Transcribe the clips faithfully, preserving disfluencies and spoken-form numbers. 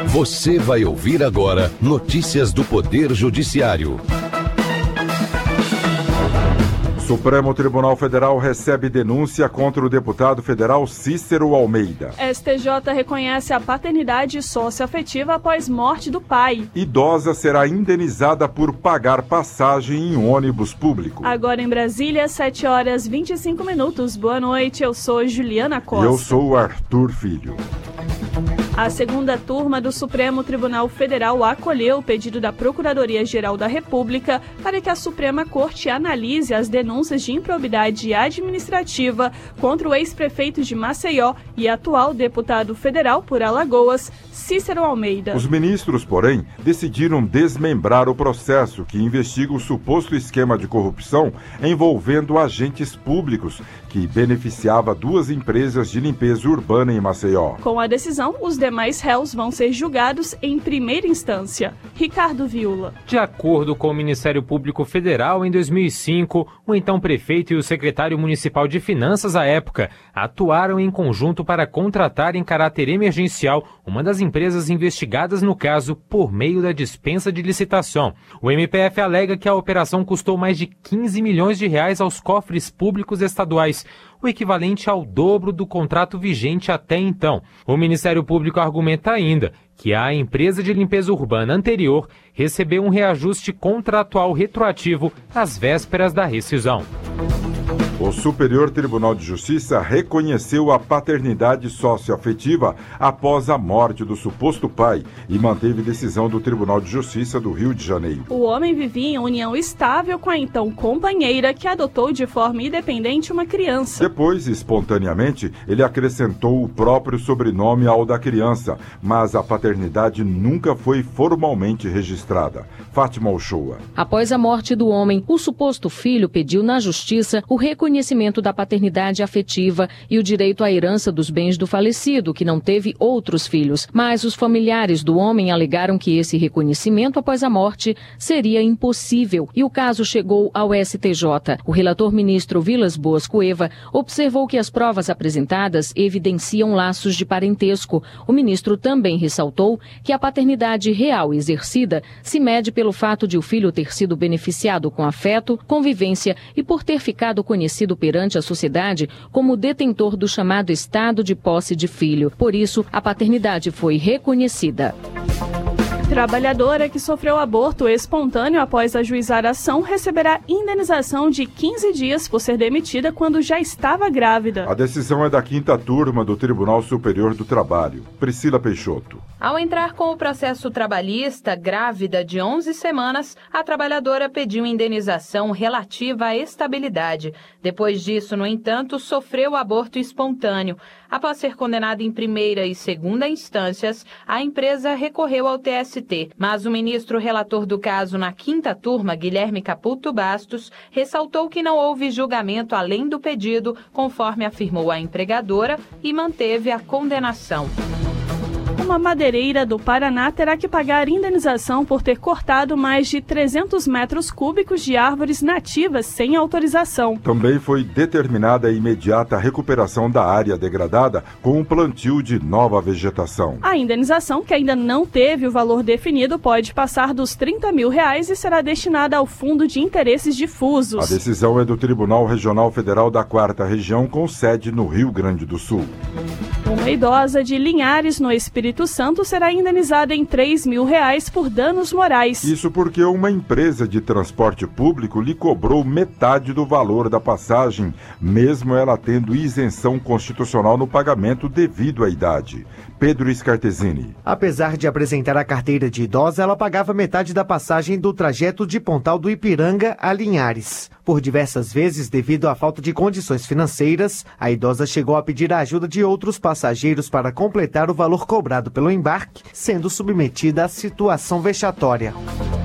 Você vai ouvir agora notícias do Poder Judiciário. Supremo Tribunal Federal recebe denúncia contra o deputado federal Cícero Almeida. S T J reconhece a paternidade socioafetiva após morte do pai. Idosa será indenizada por pagar passagem em ônibus público. Agora em Brasília, sete horas e vinte e cinco minutos. Boa noite, eu sou Juliana Costa. Eu sou o Arthur Filho. A segunda turma do Supremo Tribunal Federal acolheu o pedido da Procuradoria-Geral da República para que a Suprema Corte analise as denúncias de improbidade administrativa contra o ex-prefeito de Maceió e atual deputado federal por Alagoas, Cícero Almeida. Os ministros, porém, decidiram desmembrar o processo que investiga o suposto esquema de corrupção envolvendo agentes públicos que beneficiava duas empresas de limpeza urbana em Maceió. Com a decisão, os demais réus vão ser julgados em primeira instância. Ricardo Viula. De acordo com o Ministério Público Federal, em dois mil e cinco, o então prefeito e o secretário municipal de Finanças à época atuaram em conjunto para contratar em caráter emergencial uma das empresas investigadas no caso por meio da dispensa de licitação. O M P F alega que a operação custou mais de quinze milhões de reais aos cofres públicos estaduais, o equivalente ao dobro do contrato vigente até então. O Ministério Público argumenta ainda que a empresa de limpeza urbana anterior recebeu um reajuste contratual retroativo às vésperas da rescisão. O Superior Tribunal de Justiça reconheceu a paternidade socioafetiva após a morte do suposto pai e manteve decisão do Tribunal de Justiça do Rio de Janeiro. O homem vivia em união estável com a então companheira que adotou de forma independente uma criança. Depois, espontaneamente, ele acrescentou o próprio sobrenome ao da criança, mas a paternidade nunca foi formalmente registrada. Fátima Uchoa. Após a morte do homem, o suposto filho pediu na Justiça o reconhecimento reconhecimento da paternidade afetiva e o direito à herança dos bens do falecido, que não teve outros filhos. Mas os familiares do homem alegaram que esse reconhecimento após a morte seria impossível e o caso chegou ao S T J. O relator ministro Vilas Boas Cueva observou que as provas apresentadas evidenciam laços de parentesco. O ministro também ressaltou que a paternidade real exercida se mede pelo fato de o filho ter sido beneficiado com afeto, convivência e por ter ficado conhecido perante a sociedade como detentor do chamado estado de posse de filho. Por isso, a paternidade foi reconhecida. Trabalhadora que sofreu aborto espontâneo após ajuizar a ação receberá indenização de quinze dias por ser demitida quando já estava grávida. A decisão é da quinta turma do Tribunal Superior do Trabalho. Priscila Peixoto. Ao entrar com o processo trabalhista, grávida de onze semanas, a trabalhadora pediu indenização relativa à estabilidade. Depois disso, no entanto, sofreu aborto espontâneo. Após ser condenada em primeira e segunda instâncias, a empresa recorreu ao T S T, mas o ministro relator do caso na quinta turma, Guilherme Caputo Bastos, ressaltou que não houve julgamento além do pedido, conforme afirmou a empregadora, e manteve a condenação. Uma madeireira do Paraná terá que pagar indenização por ter cortado mais de trezentos metros cúbicos de árvores nativas sem autorização. Também foi determinada a imediata recuperação da área degradada com o plantio de nova vegetação. A indenização, que ainda não teve o valor definido, pode passar dos trinta mil reais e será destinada ao Fundo de Interesses Difusos. A decisão é do Tribunal Regional Federal da Quarta Região, com sede no Rio Grande do Sul. Uma idosa de Linhares, no Espírito Santo, será indenizada em três mil reais por danos morais. Isso porque uma empresa de transporte público lhe cobrou metade do valor da passagem, mesmo ela tendo isenção constitucional no pagamento devido à idade. Pedro Scartesini. Apesar de apresentar a carteira de idosa, ela pagava metade da passagem do trajeto de Pontal do Ipiranga a Linhares. Por diversas vezes, devido à falta de condições financeiras, a idosa chegou a pedir a ajuda de outros passageiros para completar o valor cobrado pelo embarque, sendo submetida à situação vexatória. A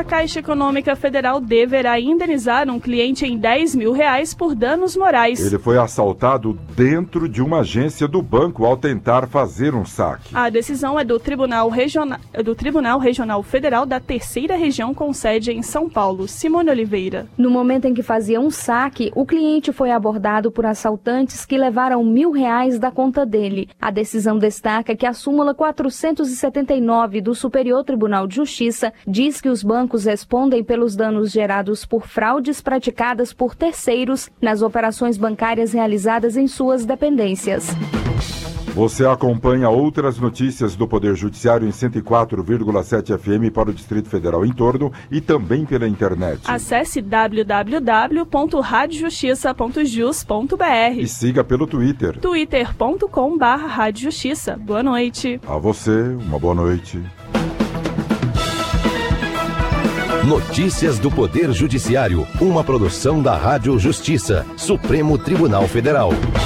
A Caixa Econômica Federal deverá indenizar um cliente em dez mil reais por danos morais. Ele foi assaltado dentro de uma agência do banco ao tentar fazer um saque. A decisão é do Tribunal Regional, do Tribunal Regional Federal da Terceira Região, com sede em São Paulo. Simone Oliveira. No momento em que fazia um saque, o cliente foi abordado por assaltantes que levaram mil reais da conta dele. A decisão destaca que a súmula quatrocentos e setenta e nove do Superior Tribunal de Justiça diz que os bancos respondem pelos danos gerados por fraudes praticadas por terceiros nas operações bancárias realizadas em suas dependências. Você acompanha outras notícias do Poder Judiciário em cento e quatro vírgula sete F M para o Distrito Federal em torno e também pela internet. Acesse w w w ponto rádio justiça ponto jus ponto b r e siga pelo Twitter. twitter ponto com barra rádio justiça. Boa noite. A você, uma boa noite. Notícias do Poder Judiciário, uma produção da Rádio Justiça, Supremo Tribunal Federal.